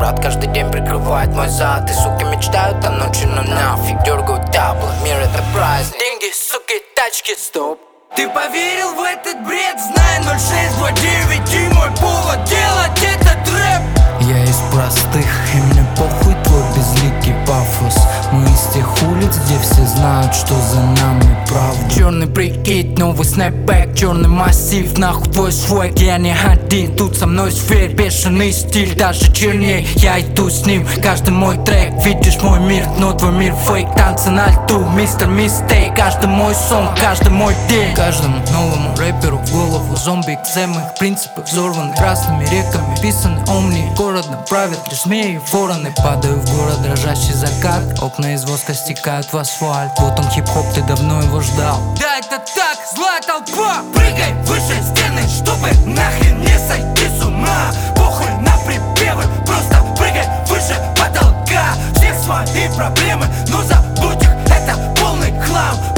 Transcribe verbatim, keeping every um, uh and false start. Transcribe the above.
брат каждый день прикрывает мой зад. И суки мечтают о ночи, но нафиг дергают табло. Мир это праздник. Деньги, суки, тачки, стоп. Ты поверил в этот бред? Знай ноль шесть два девять и мой повод делать этот рэп. Я из простых, и мне похуй твой безликий пафос. Мы из тех улиц, где все знают, что за нами правда. Черный прикид, новый снэпбэк, черный массив. Нахуй твой свой, я не один. Тут со мной сфер, бешеный стиль, даже черней. Я иду с ним, каждый мой трек. Видишь мой мир, но твой мир фейк. Танцы на льду, мистер мистейк. Каждый мой сон, каждый мой день. Каждому новому рэперу в голову зомби экземы. Их принципы взорваны красными реками. Писаны омни, городом правят лишь змеи и вороны. Падаю в город, дрожащий закат. Окна из воска стекают в асфальт. Вот он хип-хоп, ты давно его ждал. Да это так, злая толпа. Прыгай выше стены, чтобы нахрен не сойти с ума. Похуй на припевы, просто прыгай выше потолка. Все свои проблемы, но забудь их, это полный хлам.